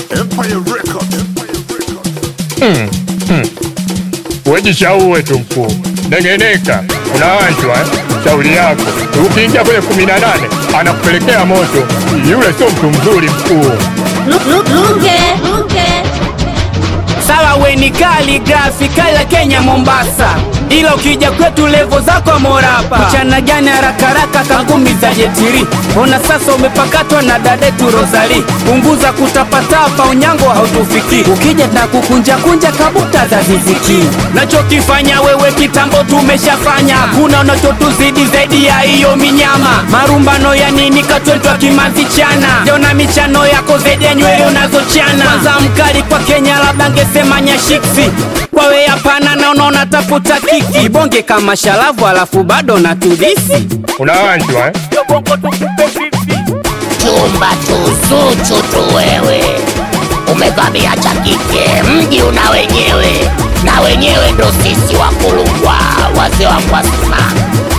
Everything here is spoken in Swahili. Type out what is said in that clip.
Empire Records. Wejishauwe tu mkuu. Nengeneka, unaanjwa shauri yako. Ukiingia kwenye 18, anakupelekea moto. Yule sio mtu mzuri mkuu. Luke. Sawa we ni Kaligrafi, Kala Kenya Mombasa. Ila ukija kwetu levo zako morapa. Mchana gani haraka kangumi za jetiri. Ona sasa umepakatwa na dadetu Rosali. Punguza kutapatapa unyango hautufiki. Ukija na kukunja kabuta za ziziki. Nachokifanya wewe kitambo tumeshafanya. Kuna unachotuzidi zaidi ya hiyo minyama. Marumbano ya nini katwetwa kimanzi chana. Jona michano yako zaidi ya nywele unazochana. Kwanza mkali kwa Kenya labda ngesema nyashiksi. Kwa we hapana na unaona tafuta kiki. Bonge kama shalavu alafu bado na tudisi. Unaanjwa Bongo tukupe vipi. Chumba tuzuchu tu wewe. Umevamia cha kike, mji una wenyewe. Na wenyewe ndo sisi wakulungwa, wazee wa Kwasima.